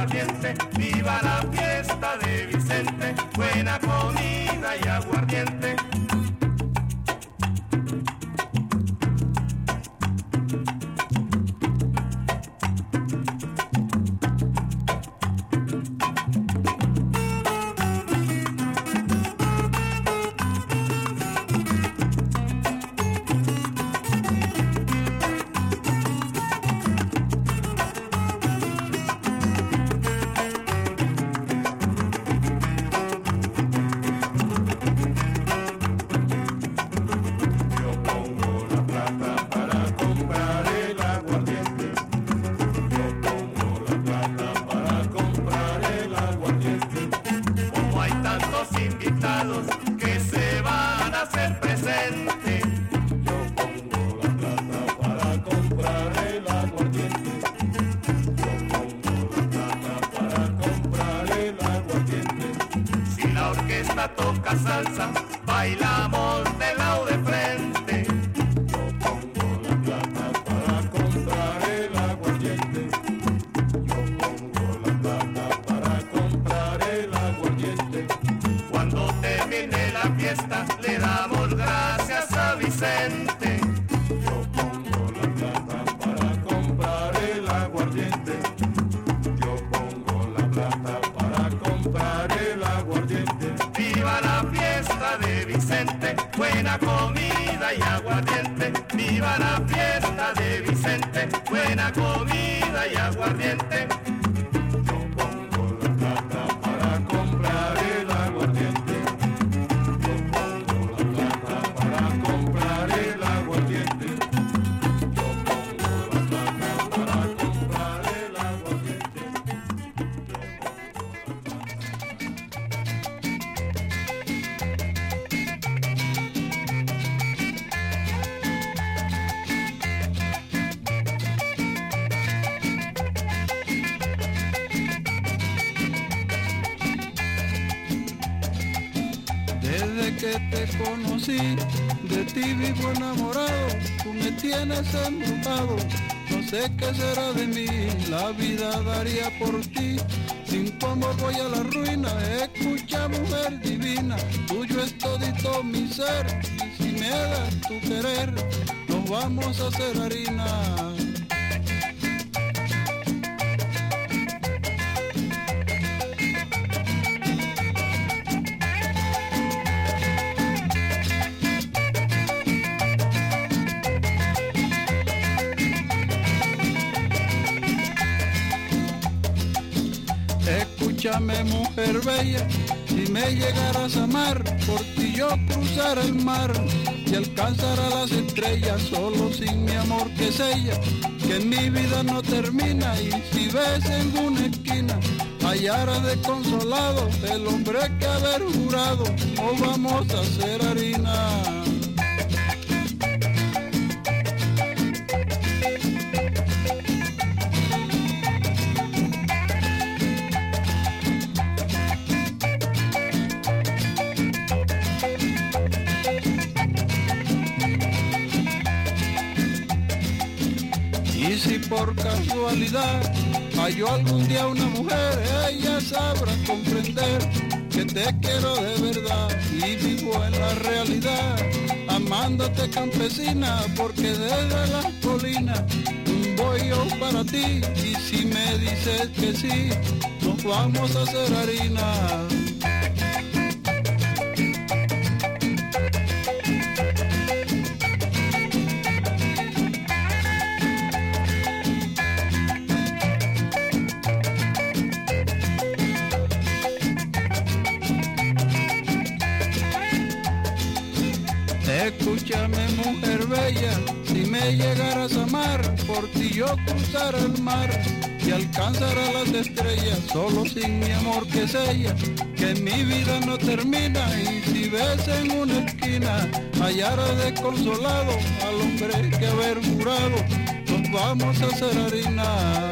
aguardiente, viva la fiesta de Vicente, buena comida y aguardiente. Que se van a hacer presentes. Yo pongo la plata para comprar el aguardiente. Yo pongo la plata para comprar el aguardiente. Si la orquesta toca salsa, bailamos de lado de frente. Yo pongo la plata para comprar el aguardiente. Yo pongo la plata para comprar el aguardiente. Cuando termine la fiesta le damos gracias a Vicente. Yo pongo la plata para comprar el aguardiente. Yo pongo la plata para comprar el aguardiente. Viva la fiesta de Vicente, buena comida y aguardiente. Viva la fiesta de Vicente, buena comida y aguardiente. Yo pongo la plata para comprar el aguardiente. Desde que te conocí, de ti vivo enamorado, tú me tienes embrujado, no sé qué será de mí, la vida daría por ti, sin tu amor voy a la ruina, escucha mujer divina, tuyo es todito mi ser, y si me das tu querer, nos vamos a hacer harina. Escúchame mujer bella, si me llegaras a amar, por ti yo cruzar el mar y alcanzar a las estrellas, solo sin mi amor que es ella, que en mi vida no termina, y si ves en una esquina hallara de consolado el hombre que haber jurado, no vamos a hacer harina. Y si por casualidad halló algún día una mujer, ella sabrá comprender que te quiero de verdad y vivo en la realidad, amándote campesina, porque desde las colinas voy yo para ti, y si me dices que sí, nos vamos a hacer harina. Escúchame mujer bella, si me llegaras a amar, por ti yo cruzar el mar y alcanzar a las estrellas, solo sin mi amor que es ella, que mi vida no termina, y si ves en una esquina hallara de consolado al hombre que haber jurado, nos vamos a hacer harina.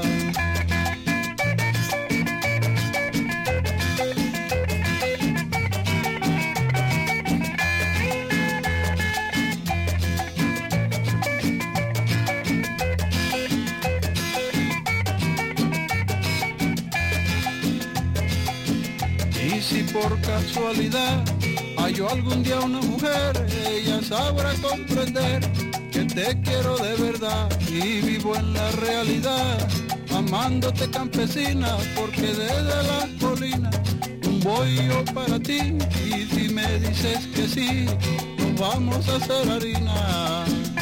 si por casualidad hallo algún día una mujer, ella sabrá comprender que te quiero de verdad y vivo en la realidad, amándote campesina, porque desde las colinas un bollo para ti, y si me dices que sí, nos vamos a hacer harina.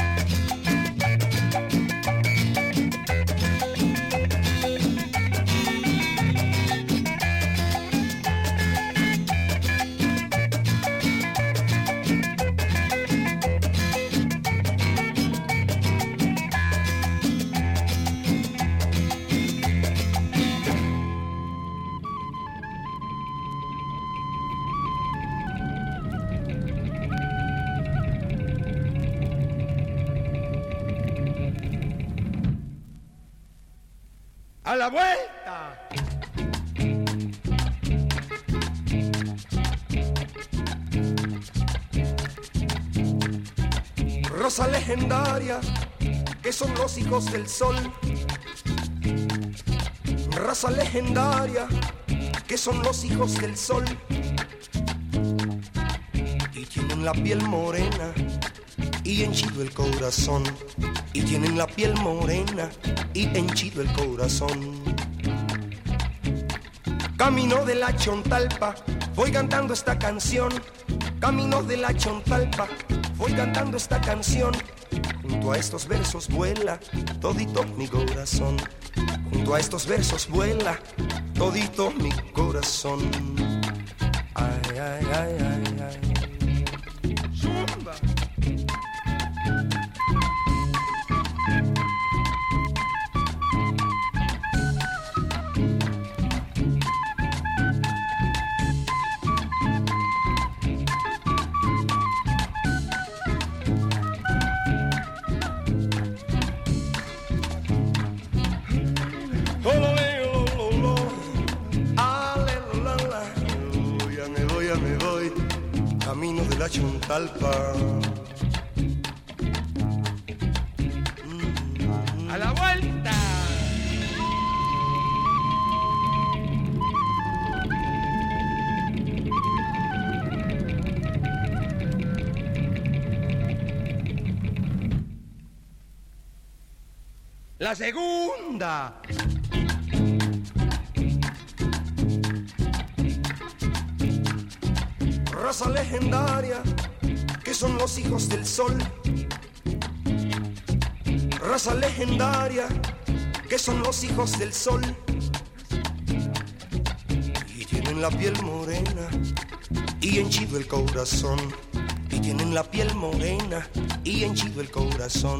¡A la vuelta! Rosa legendaria, que son los hijos del sol. Raza legendaria, que son los hijos del sol. Y tienen la piel morena y henchido el corazón. Y tienen la piel morena y henchido el corazón. Camino de la Chontalpa, voy cantando esta canción. Camino de la Chontalpa, voy cantando esta canción. Junto a estos versos vuela todito mi corazón. Junto a estos versos vuela todito mi corazón. Ay, ay, ay, ay, ay. Zumba. Camino de la Chontalpa. ¡A la vuelta! La segunda. Raza legendaria, que son los hijos del sol. Raza legendaria, que son los hijos del sol. Y tienen la piel morena y henchido el corazón. Y tienen la piel morena y henchido el corazón.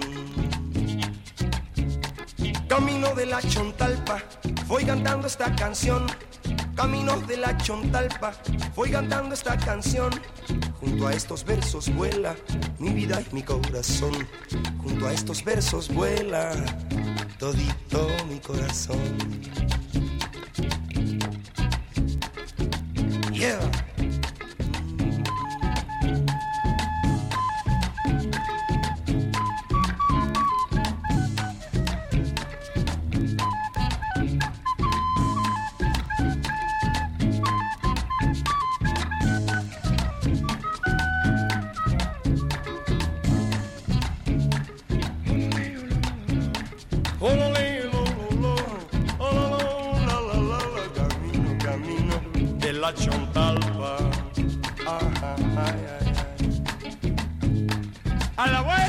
Camino de la Chontalpa, voy cantando esta canción. Camino de la Chontalpa, voy cantando esta canción. Junto a estos versos vuela mi vida y mi corazón. Junto a estos versos vuela todito mi corazón. Yeah. La Chontalpa, ay, ay, ay. ¡A la vuelta!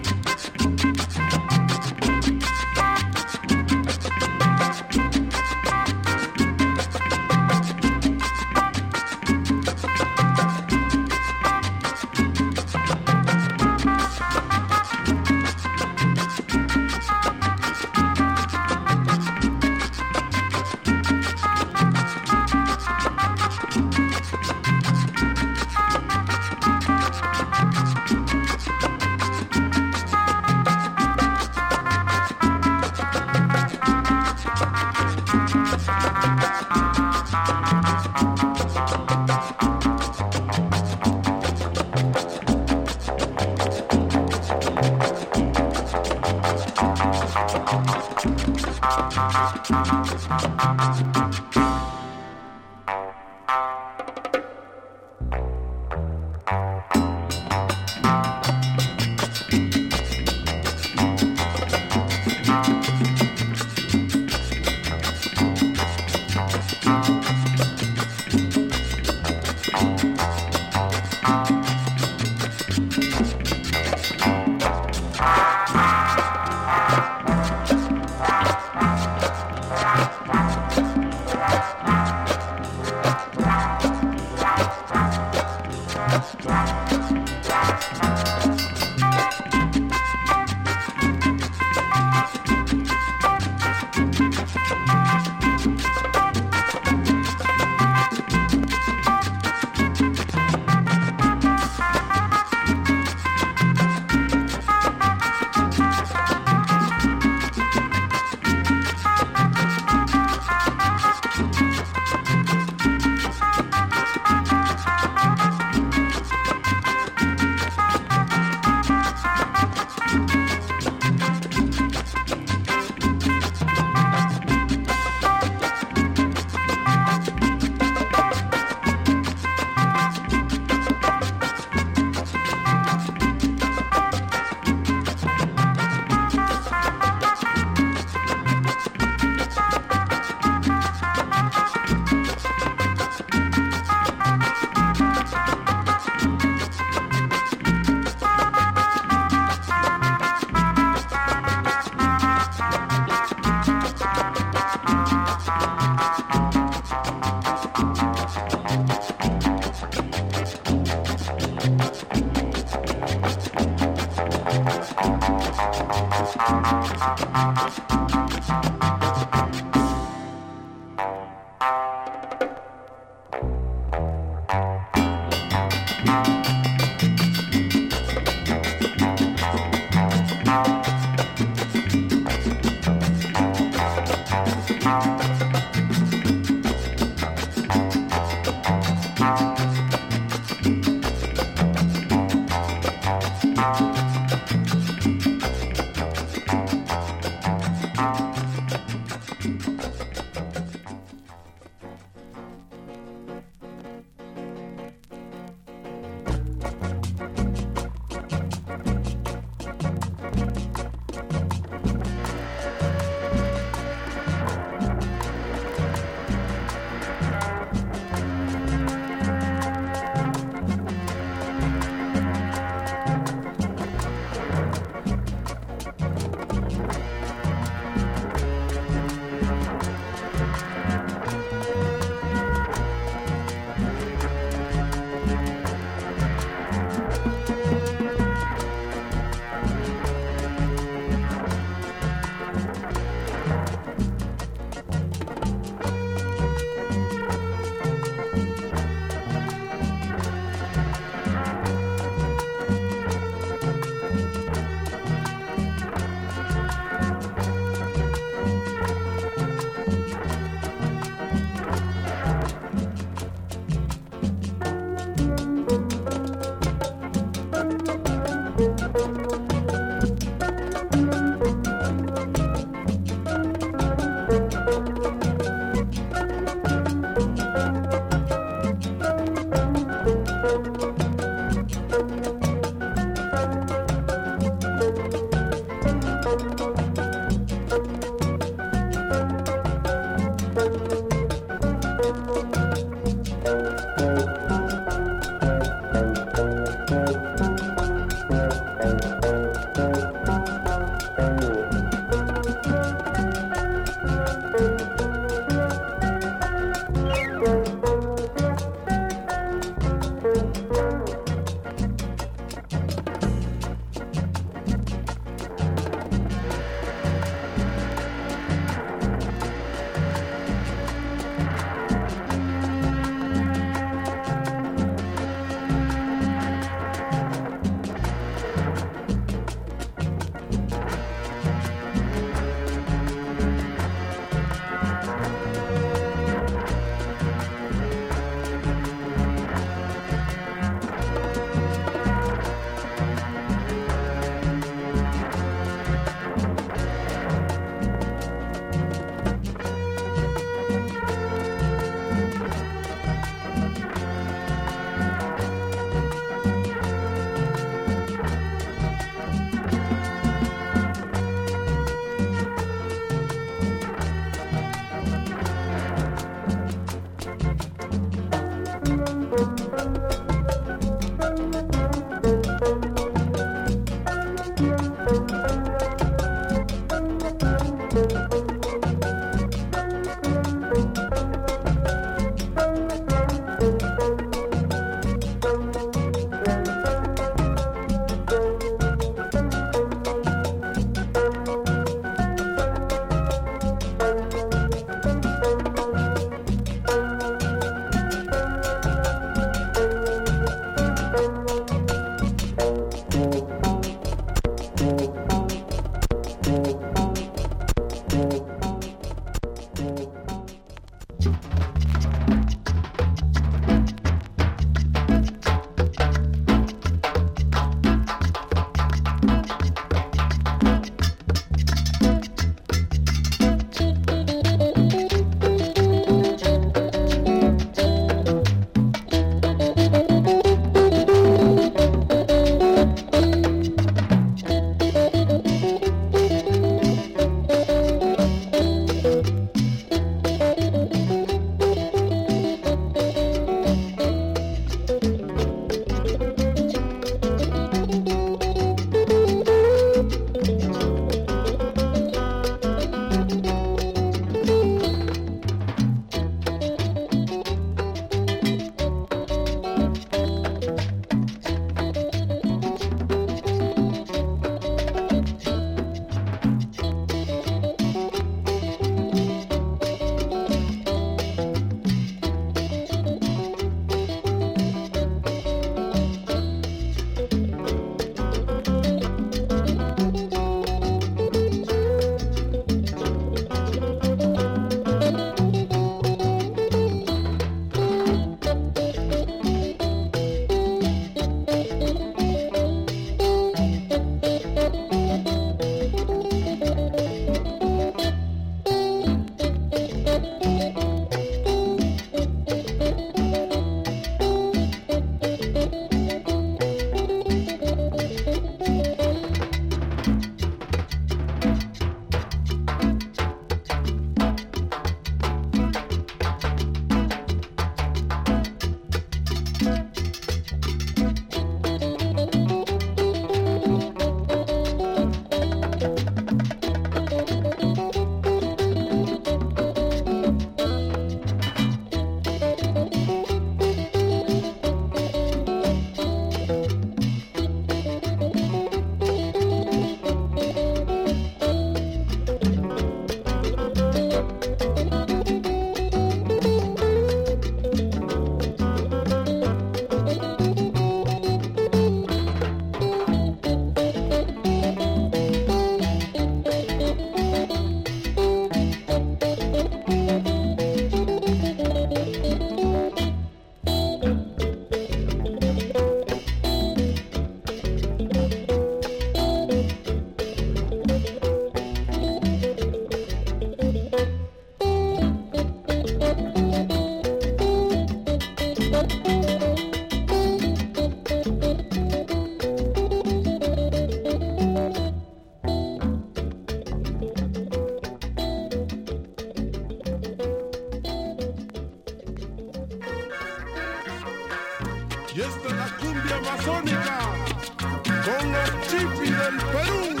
Y esta es la cumbia amazónica con los chipis del Perú.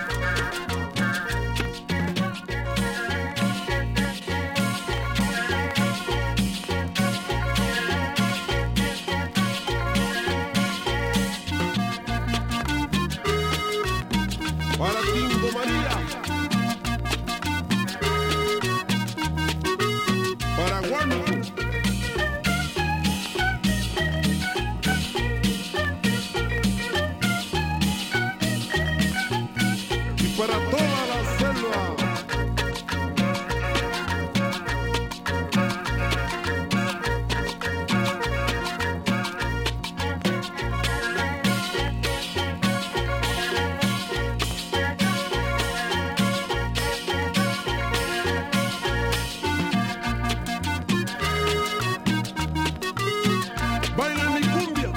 Para Tingo María, para Guanaco, y para toda la selva. Baila mi cumbia.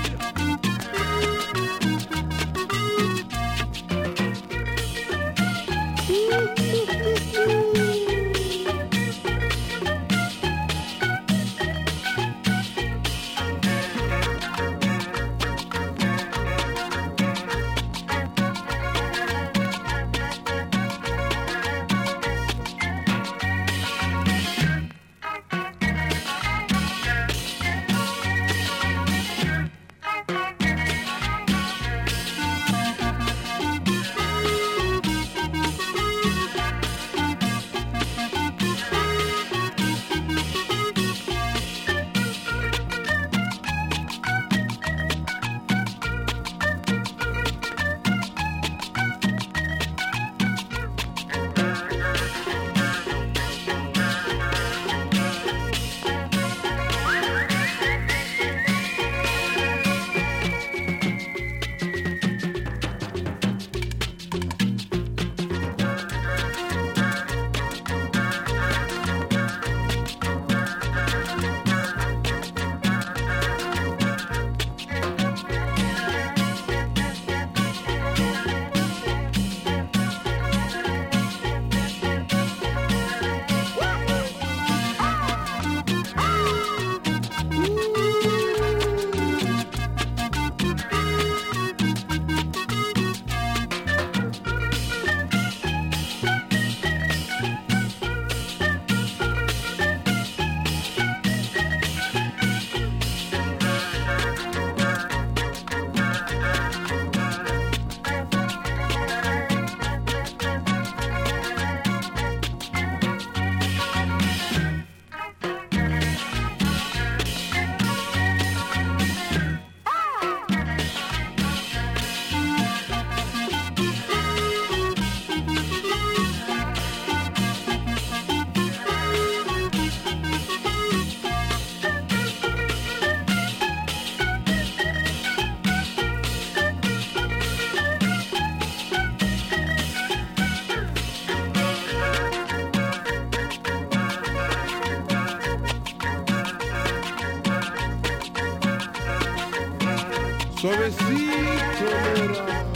Suavecito, mira.